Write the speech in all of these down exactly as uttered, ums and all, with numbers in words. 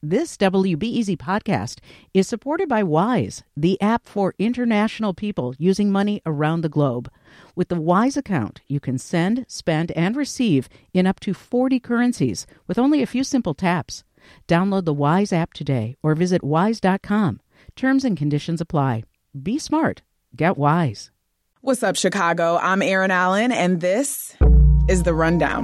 This W B E Z podcast is supported by Wise, the app for international people using money around the globe. With the Wise account, you can send, spend, and receive in up to forty currencies with only a few simple taps. Download the Wise app today or visit wise dot com. Terms and conditions apply. Be smart. Get Wise. What's up, Chicago? I'm Erin Allen, and this is The Rundown.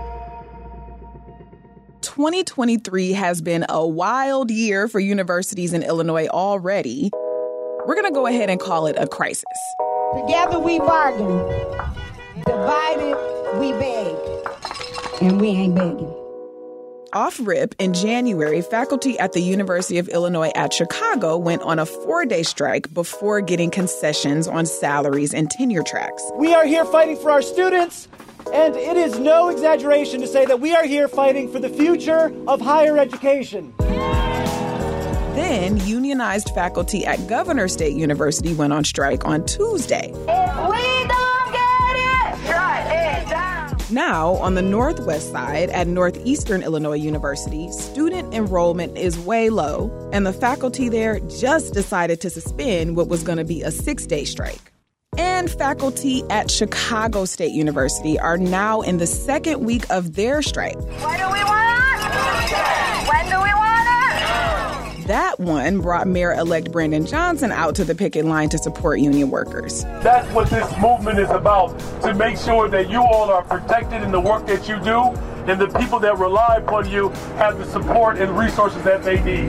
twenty twenty-three has been a wild year for universities in Illinois already. We're going to go ahead and call it a crisis. Together we bargain. Divided we beg. And we ain't begging. Off rip, in January, faculty at the University of Illinois at Chicago went on a four-day strike before getting concessions on salaries and tenure tracks. We are here fighting for our students, and it is no exaggeration to say that we are here fighting for the future of higher education. Then, unionized faculty at Governor State University went on strike on Tuesday. If we don't get it, shut it down. Now, on the Northwest side at Northeastern Illinois University, student enrollment is way low, and the faculty there just decided to suspend what was going to be a six-day strike. And faculty at Chicago State University are now in the second week of their strike. What do we want? When do we want it? That one brought Mayor-elect Brandon Johnson out to the picket line to support union workers. That's what this movement is about, to make sure that you all are protected in the work that you do, and the people that rely upon you have the support and resources that they need.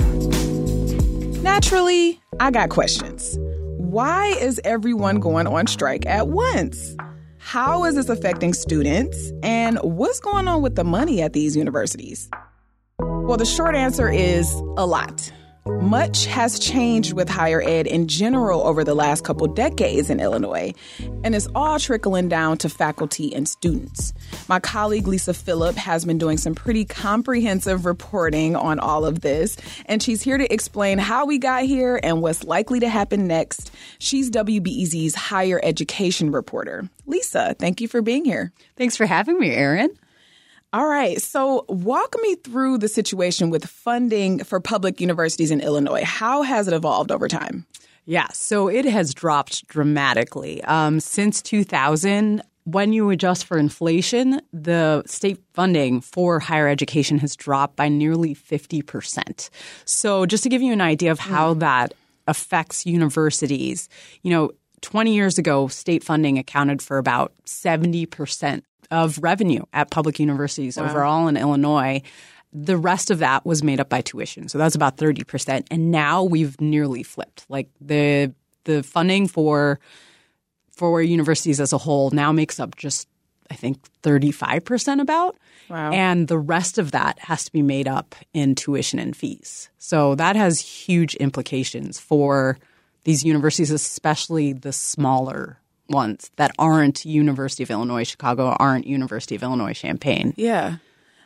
Naturally, I got questions. Why is everyone going on strike at once? How is this affecting students? And what's going on with the money at these universities? Well, the short answer is a lot. Much has changed with higher ed in general over the last couple decades in Illinois, and it's all trickling down to faculty and students. My colleague Lisa Phillip has been doing some pretty comprehensive reporting on all of this, and she's here to explain how we got here and what's likely to happen next. She's W B E Z's higher education reporter. Lisa, thank you for being here. Thanks for having me, Erin. All right. So walk me through the situation with funding for public universities in Illinois. How has it evolved over time? Yeah, so it has dropped dramatically. Um, since two thousand, when you adjust for inflation, the state funding for higher education has dropped by nearly fifty percent. So just to give you an idea of how mm. that affects universities, you know, twenty years ago, state funding accounted for about seventy percent of revenue at public universities wow. overall in Illinois. The rest of that was made up by tuition. So that's about thirty percent. And now we've nearly flipped. Like the the funding for for universities as a whole now makes up just, I think, thirty-five percent about. Wow. And the rest of that has to be made up in tuition and fees. So that has huge implications for these universities, especially the smaller ones that aren't University of Illinois Chicago, aren't University of Illinois Champaign. Yeah.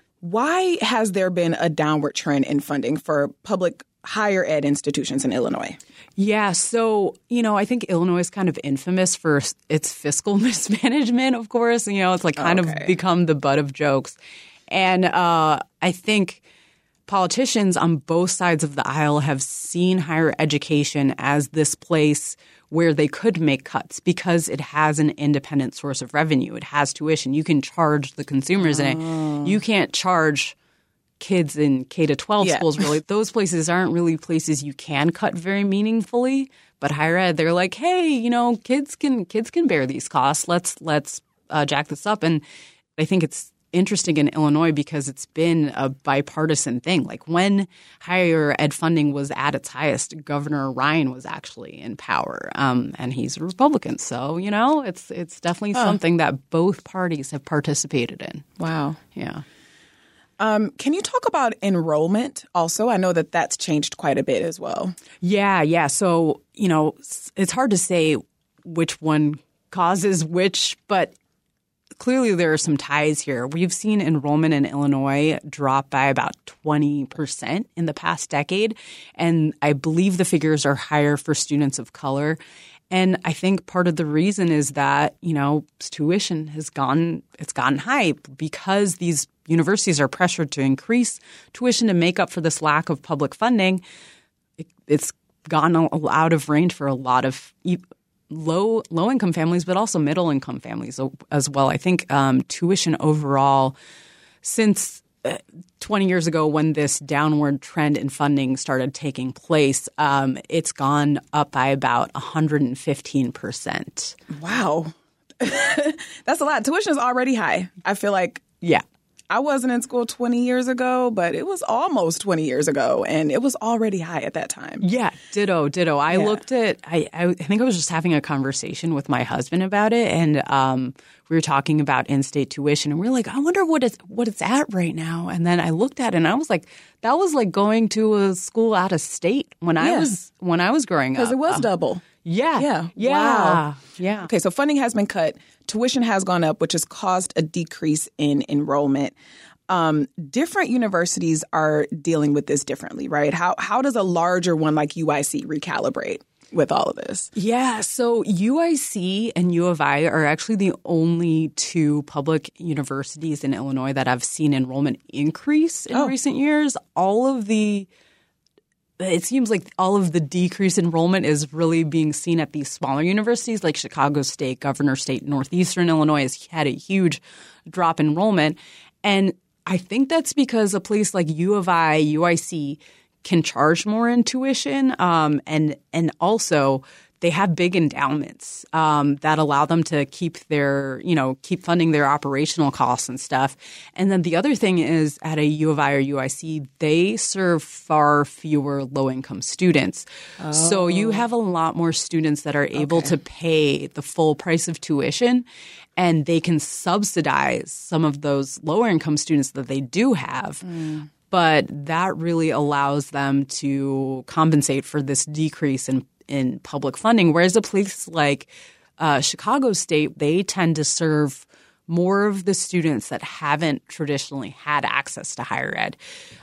Why has there been a downward trend in funding for public higher ed institutions in Illinois? Yeah. So, you know, I think Illinois is kind of infamous for its fiscal mismanagement, of course. You know, it's like kind okay. of become the butt of jokes. And uh, I think politicians on both sides of the aisle have seen higher education as this place where they could make cuts because it has an independent source of revenue. It has tuition. You can charge the consumers oh. in it. You can't charge kids in K to twelve yeah. schools, really. Those places aren't really places you can cut very meaningfully. But higher ed, they're like, hey, you know, kids can kids can bear these costs. Let's let's uh, jack this up. And I think it's interesting in Illinois because it's been a bipartisan thing. Like when higher ed funding was at its highest, Governor Ryan was actually in power, um, and he's a Republican. So, you know, it's it's definitely oh. something that both parties have participated in. Wow. Yeah. Um, can you talk about enrollment also? I know that that's changed quite a bit as well. Yeah, yeah. So, you know, it's hard to say which one causes which, but clearly there are some ties here. We've seen enrollment in Illinois drop by about twenty percent in the past decade, and I believe the figures are higher for students of color. And I think part of the reason is that, you know, tuition has gone, it's gotten high because these universities are pressured to increase tuition to make up for this lack of public funding. It, it's gone out of range for a lot of low low income families, but also middle income families as well. I think um, tuition overall, since twenty years ago when this downward trend in funding started taking place, um, it's gone up by about one hundred fifteen percent. Wow. That's a lot. Tuition is already high. I feel like yeah. I wasn't in school twenty years ago, but it was almost twenty years ago, and it was already high at that time. Yeah, ditto, ditto. I Yeah. looked at I, – I think I was just having a conversation with my husband about it, and um, we were talking about in-state tuition, and we were like, I wonder what it's, what it's at right now. And then I looked at it, and I was like, that was like going to a school out of state when I Yeah. was when I was growing up. Because it was Um, double. Yeah. Yeah. Yeah. Wow. Yeah. Okay, so funding has been cut. Tuition has gone up, which has caused a decrease in enrollment. Um, different universities are dealing with this differently, right? How how does a larger one like U I C recalibrate with all of this? Yeah, so U I C and U of I are actually the only two public universities in Illinois that have seen enrollment increase in Oh. recent years. All of the It seems like all of the decreased enrollment is really being seen at these smaller universities like Chicago State, Governor State, Northeastern Illinois has had a huge drop in enrollment. And I think that's because a place like U of I, U I C can charge more in tuition, um, and and also they have big endowments um, that allow them to keep their, you know, keep funding their operational costs and stuff. And then the other thing is at a U of I or U I C, they serve far fewer low-income students. Oh. So you have a lot more students that are able okay. to pay the full price of tuition, and they can subsidize some of those lower-income students that they do have. Mm. But that really allows them to compensate for this decrease in in public funding, whereas a place like uh, Chicago State, they tend to serve more of the students that haven't traditionally had access to higher ed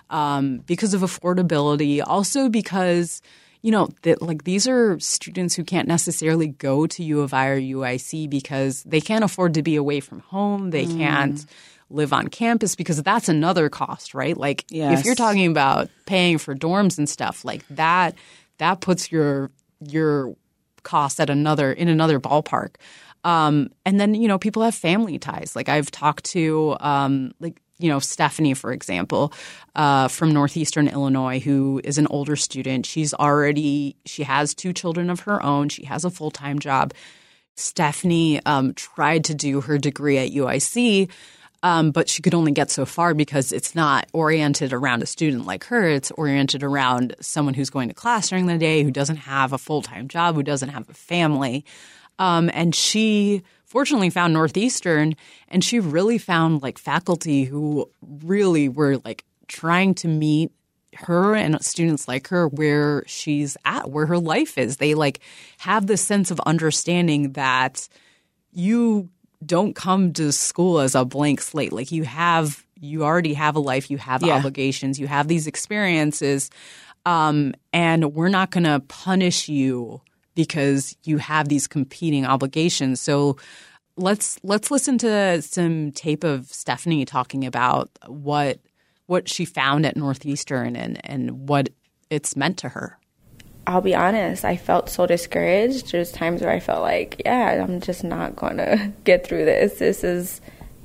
um, because of affordability. Also because, you know, that like these are students who can't necessarily go to U of I or U I C because they can't afford to be away from home. They mm. can't live on campus because that's another cost, right? Like yes. if you're talking about paying for dorms and stuff like that, that puts your your costs at another in another ballpark. Um, and then, you know, people have family ties. Like I've talked to um, like, you know, Stephanie, for example, uh, from Northeastern Illinois, who is an older student. She's already she has two children of her own. She has a full-time job. Stephanie um, tried to do her degree at U I C, Um, but she could only get so far because it's not oriented around a student like her. It's oriented around someone who's going to class during the day, who doesn't have a full-time job, who doesn't have a family. Um, and she fortunately found Northeastern, and she really found like faculty who really were like trying to meet her and students like her where she's at, where her life is. They like have this sense of understanding that you don't come to school as a blank slate. Like you have, you already have a life, you have yeah. obligations, you have these experiences, um, and we're not going to punish you because you have these competing obligations. So let's let's listen to some tape of Stephanie talking about what what she found at Northeastern and, and what it's meant to her. I'll be honest, I felt so discouraged. There's times where I felt like, yeah, I'm just not going to get through this. This is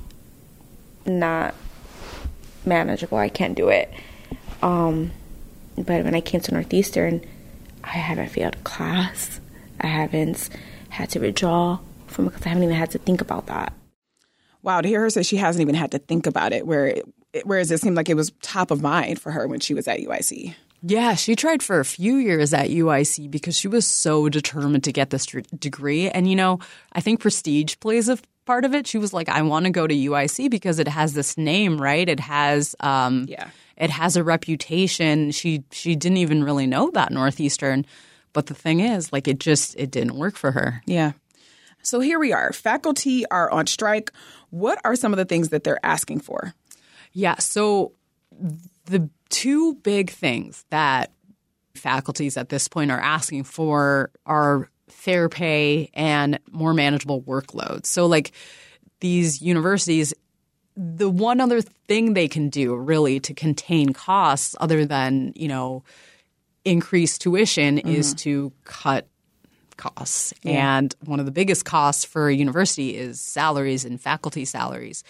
not manageable. I can't do it. Um, but when I came to Northeastern, I haven't failed a class. I haven't had to withdraw from a class. I haven't even had to think about that. Wow, to hear her say she hasn't even had to think about it, where it, whereas it seemed like it was top of mind for her when she was at U I C. Yeah, she tried for a few years at U I C because she was so determined to get this degree. And, you know, I think prestige plays a part of it. She was like, I want to go to U I C because it has this name, right? It has um, yeah. it has a reputation. She she didn't even really know about Northeastern. But the thing is, like, it just it didn't work for her. Yeah. So here we are. Faculty are on strike. What are some of the things that they're asking for? Yeah, so the two big things that faculties at this point are asking for are fair pay and more manageable workloads. So like these universities, the one other thing they can do really to contain costs other than, you know, increase tuition mm-hmm. is to cut costs. Yeah. And one of the biggest costs for a university is salaries and faculty salaries.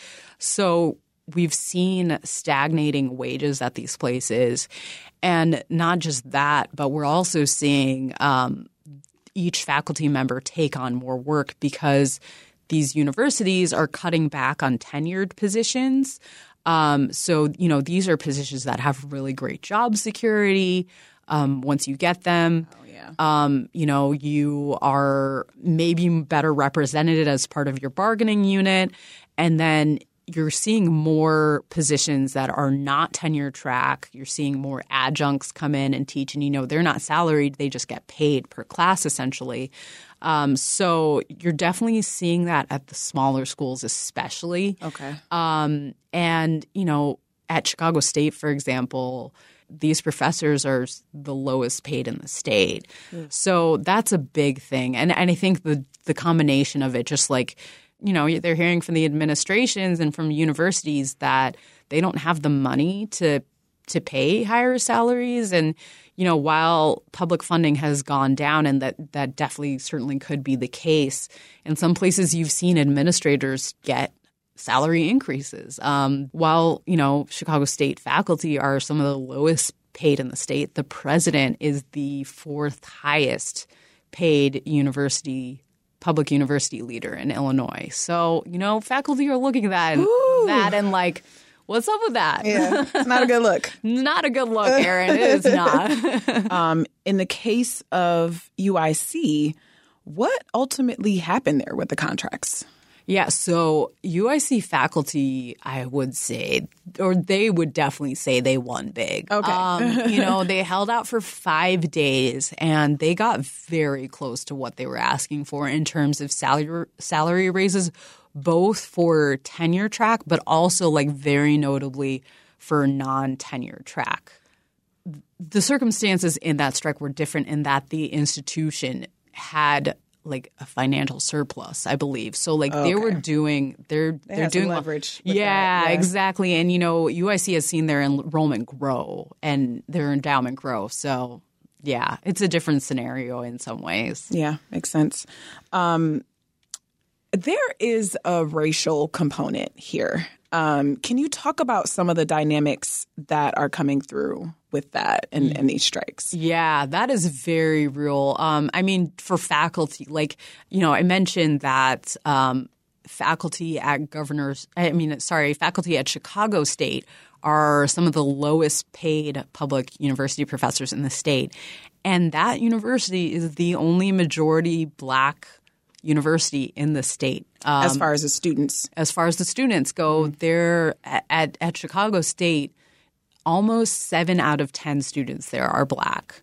So we've seen stagnating wages at these places. And not just that, but we're also seeing um, each faculty member take on more work because these universities are cutting back on tenured positions. Um, so, you know, these are positions that have really great job security um, once you get them. Oh, yeah. Um, you know, you are maybe better represented as part of your bargaining unit. And then you're seeing more positions that are not tenure track. You're seeing more adjuncts come in and teach. And, you know, they're not salaried. They just get paid per class essentially. Um, so you're definitely seeing that at the smaller schools especially. Okay. Um, and, you know, at Chicago State, for example, these professors are the lowest paid in the state. Mm. So that's a big thing. And, and I think the the combination of it just like – you know, they're hearing from the administrations and from universities that they don't have the money to to pay higher salaries. And, you know, while public funding has gone down, and that, that definitely certainly could be the case, in some places you've seen administrators get salary increases. Um, while, you know, Chicago State faculty are some of the lowest paid in the state, the president is the fourth highest paid university public university leader in Illinois. So, you know, faculty are looking at that and, that and like, what's up with that? Yeah, it's not a good look. Not a good look, Erin. It is not. um, in the case of U I C, what ultimately happened there with the contracts? Yeah, so U I C faculty, I would say, or they would definitely say they won big. Okay. Um, you know, they held out for five days and they got very close to what they were asking for in terms of salary salary raises, both for tenure track, but also like very notably for non-tenure track. The circumstances in that strike were different in that the institution had like a financial surplus, I believe. So like okay. they were doing they're they they're doing leverage. Yeah, yeah, exactly. And you know, U I C has seen their enrollment grow and their endowment grow. So yeah, it's a different scenario in some ways. Yeah, makes sense. Um, there is a racial component here. Um, can you talk about some of the dynamics that are coming through with that and, and these strikes? Yeah, that is very real. Um, I mean, for faculty, like, you know, I mentioned that um, faculty at governors – I mean, sorry, faculty at Chicago State are some of the lowest paid public university professors in the state. And that university is the only majority black university in the state. Um, as far as the students. As far as the students go, mm-hmm. they're at, at Chicago State, almost seven out of ten students there are black.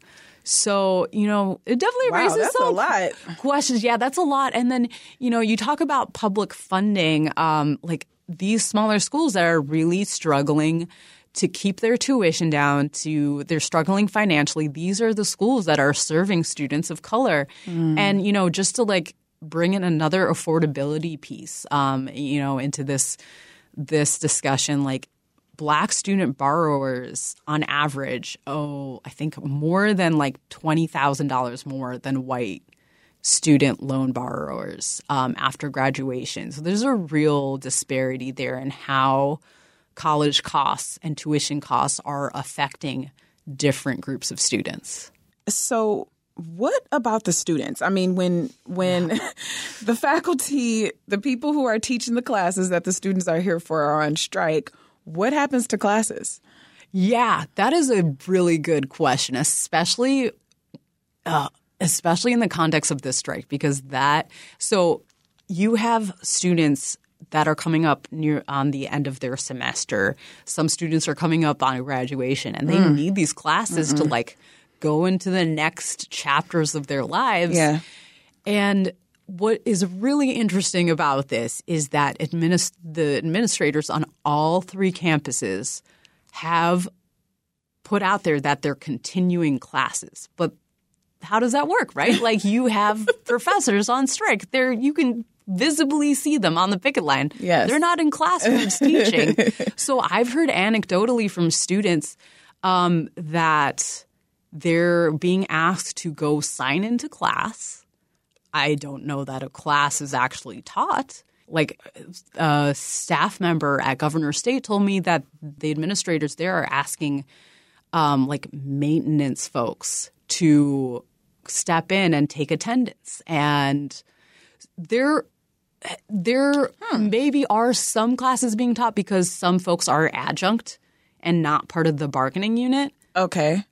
So, you know, it definitely wow, raises that's some a lot. questions. Yeah, that's a lot. And then, you know, you talk about public funding, um, like these smaller schools that are really struggling to keep their tuition down, to they're struggling financially. These are the schools that are serving students of color. Mm. And, you know, just to like bring in another affordability piece, um, you know, into this this discussion, like black student borrowers on average owe, I think, more than like twenty thousand dollars more than white student loan borrowers um, after graduation. So there's a real disparity there in how college costs and tuition costs are affecting different groups of students. So what about the students? I mean, when when yeah. the faculty, the people who are teaching the classes that the students are here for are on strike, what happens to classes? Yeah, that is a really good question, especially uh, especially in the context of this strike, because that – so you have students that are coming up near on the end of their semester. Some students are coming up on graduation, and they mm. need these classes Mm-mm. to like – go into the next chapters of their lives. Yeah. And what is really interesting about this is that administ- the administrators on all three campuses have put out there that they're continuing classes. But how does that work, right? Like you have professors on strike. They're, you can visibly see them on the picket line. Yes. They're not in classrooms teaching. So I've heard anecdotally from students um, that they're being asked to go sign into class. I don't know that a class is actually taught. Like a staff member at Governor State told me that the administrators there are asking um, like maintenance folks to step in and take attendance. And there, there hmm. maybe are some classes being taught because some folks are adjunct and not part of the bargaining unit. Okay.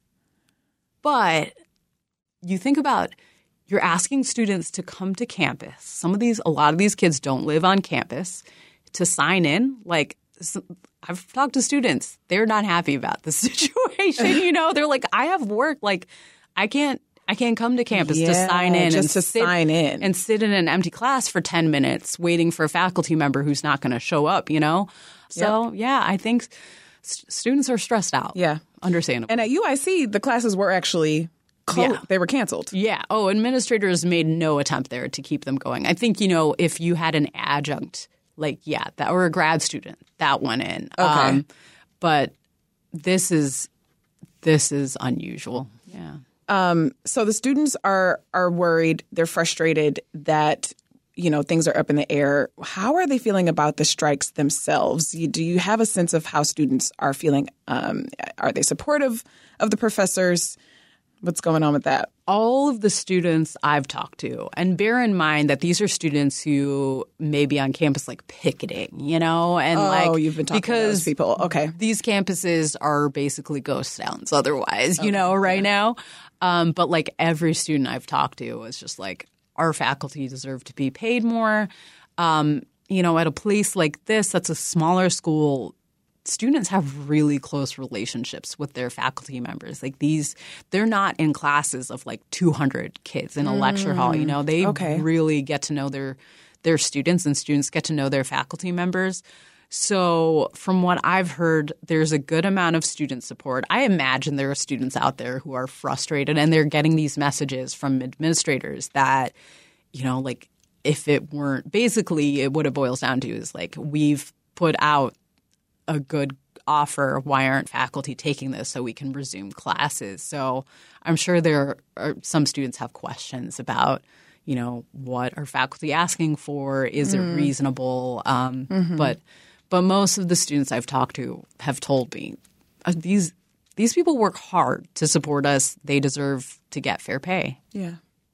But you think about you're asking students to come to campus. Some of these, a lot of these kids don't live on campus to sign in. Like I've talked to students, they're not happy about the situation. You know, they're like, I have work. Like I can't, I can't come to campus yeah, to sign in just and to sit, sign in and sit in an empty class for ten minutes waiting for a faculty member who's not going to show up. You know, so yep. yeah, I think st- students are stressed out. Yeah, understandable. And at U I C, the classes were actually. Clo- yeah. They were canceled. Yeah. Oh, administrators made no attempt there to keep them going. I think, you know, if you had an adjunct, like, yeah, that or a grad student, that went in. Okay. Um, but this is this is unusual. Yeah. Um, so the students are are worried. They're frustrated that, you know, things are up in the air. How are they feeling about the strikes themselves? You, do you have a sense of how students are feeling? Um, are they supportive of the professors? What's going on with that? All of the students I've talked to, and bear in mind that these are students who may be on campus like picketing, you know, and oh, like you've been talking because to those people. Okay, these campuses are basically ghost towns otherwise, you okay, know, right yeah. now. Um, but like every student I've talked to is just like, our faculty deserve to be paid more. Um, you know, at a place like this, that's a smaller school. Students have really close relationships with their faculty members. Like these, they're not in classes of like two hundred kids in a mm, lecture hall. You know, they okay. really get to know their their students, and students get to know their faculty members. So from what I've heard, there's a good amount of student support. I imagine there are students out there who are frustrated, and they're getting these messages from administrators that, you know, like if it weren't – basically what it boils down to is like we've put out – a good offer. Why aren't faculty taking this so we can resume classes? So I'm sure there are some students have questions about, you know, what are faculty asking for? Is mm. it reasonable? Um, mm-hmm. But but most of the students I've talked to have told me uh, these these people work hard to support us. They deserve to get fair pay. Yeah.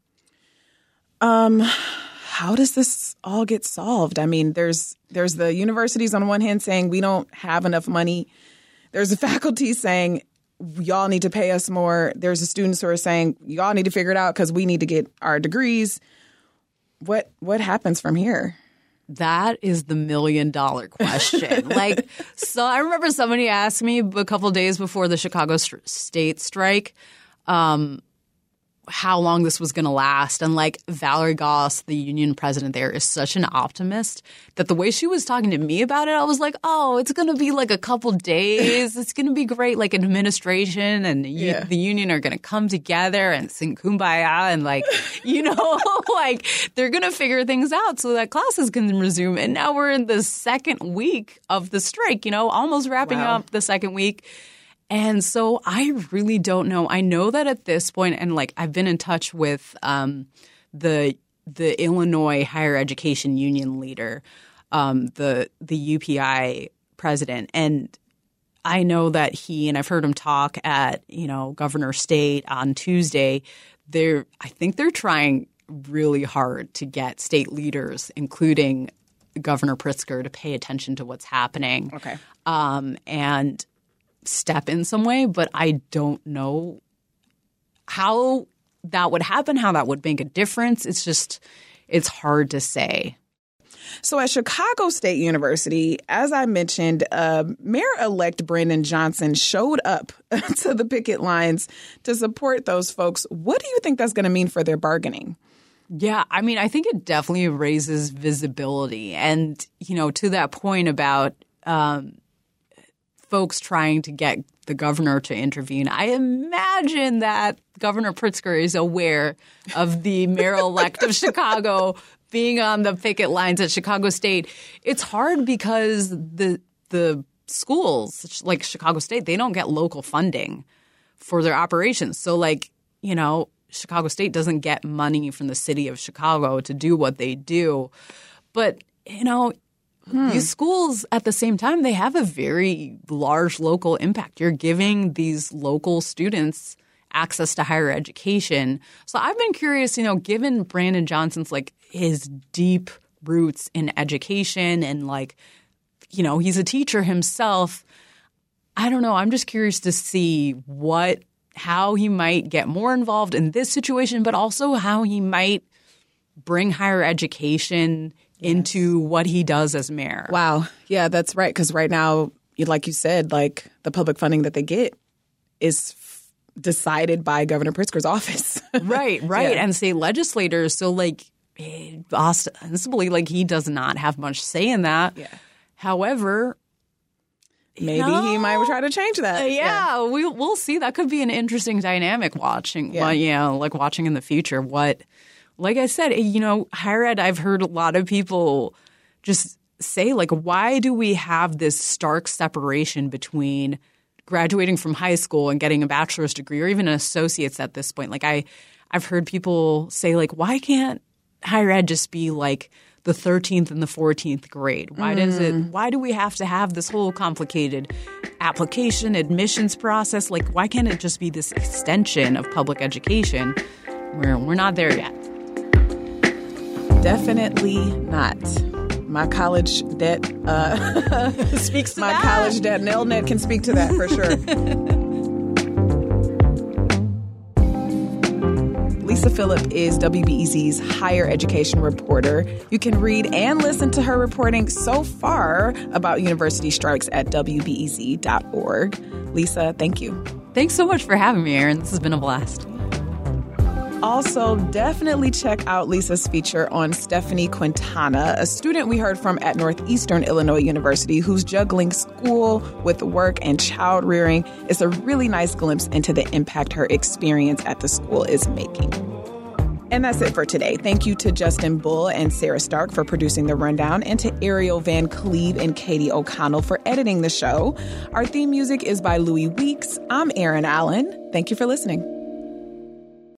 Um. How does this all get solved? I mean, there's there's the universities on one hand saying we don't have enough money. There's the faculty saying y'all need to pay us more. There's the students who are saying y'all need to figure it out because we need to get our degrees. What what happens from here? That is the million dollar question. Like, so I remember somebody asked me a couple of days before the Chicago st- state strike, um, how long this was going to last. And like Valerie Goss, the union president there, is such an optimist that the way she was talking to me about it, I was like, oh, it's going to be like a couple days. It's going to be great. Like administration and yeah. u- the union are going to come together and sing Kumbaya and like, you know, like they're going to figure things out so that classes can resume. And now we're in the second week of the strike, you know, almost wrapping wow. up the second week. And so I really don't know. I know that at this point, and like I've been in touch with um, the the Illinois Higher Education Union leader, um, the the U P I president, and I know that he and I've heard him talk at you know Governor State on Tuesday. They're I think they're trying really hard to get state leaders, including Governor Pritzker, to pay attention to what's happening. Okay, um, and step in some way, but I don't know how that would happen, how that would make a difference. It's just, it's hard to say. So at Chicago State University, as I mentioned, uh, Mayor-elect Brandon Johnson showed up to the picket lines to support those folks. What do you think that's going to mean for their bargaining? Yeah, I mean, I think it definitely raises visibility. And, you know, to that point about um, folks trying to get the governor to intervene. I imagine that Governor Pritzker is aware of the mayor-elect of Chicago being on the picket lines at Chicago State. It's hard because the the schools, like Chicago State, they don't get local funding for their operations. So, like, you know, Chicago State doesn't get money from the city of Chicago to do what they do. But, you know, hmm. these schools at the same time, they have a very large local impact. You're giving these local students access to higher education. So I've been curious, you know, given Brandon Johnson's like his deep roots in education and like, you know, he's a teacher himself. I don't know. I'm just curious to see what how he might get more involved in this situation, but also how he might bring higher education yes. into what he does as mayor. Wow. Yeah, that's right. Because right now, like you said, like the public funding that they get is f- decided by Governor Pritzker's office. right, right. Yeah. And state legislators. So like ostensibly, like he does not have much say in that. Yeah. However, maybe no. he might try to change that. Uh, yeah, yeah, we we'll see. That could be an interesting dynamic watching. Yeah, well, yeah, like watching in the future. What, like I said, you know, higher ed. I've heard a lot of people just say, like, why do we have this stark separation between graduating from high school and getting a bachelor's degree or even an associate's at this point? Like, I, I've heard people say, like, why can't higher ed just be like the thirteenth and the fourteenth grade? Why does it? Why do we have to have this whole complicated application admissions process? Like, why can't it just be this extension of public education? We're we're not there yet. Definitely not. My college debt uh, speaks to my that. My college debt. Nelnet can speak to that for sure. Lisa Phillip is W B E Z's higher education reporter. You can read and listen to her reporting so far about university strikes at W B E Z dot org. Lisa, thank you. Thanks so much for having me, Erin. This has been a blast. Also, definitely check out Lisa's feature on Stephanie Quintana, a student we heard from at Northeastern Illinois University who's juggling school with work and child rearing. It's a really nice glimpse into the impact her experience at the school is making. And that's it for today. Thank you to Justin Bull and Sarah Stark for producing The Rundown, and to Ariel Van Cleve and Katie O'Connell for editing the show. Our theme music is by Louis Weeks. I'm Erin Allen. Thank you for listening.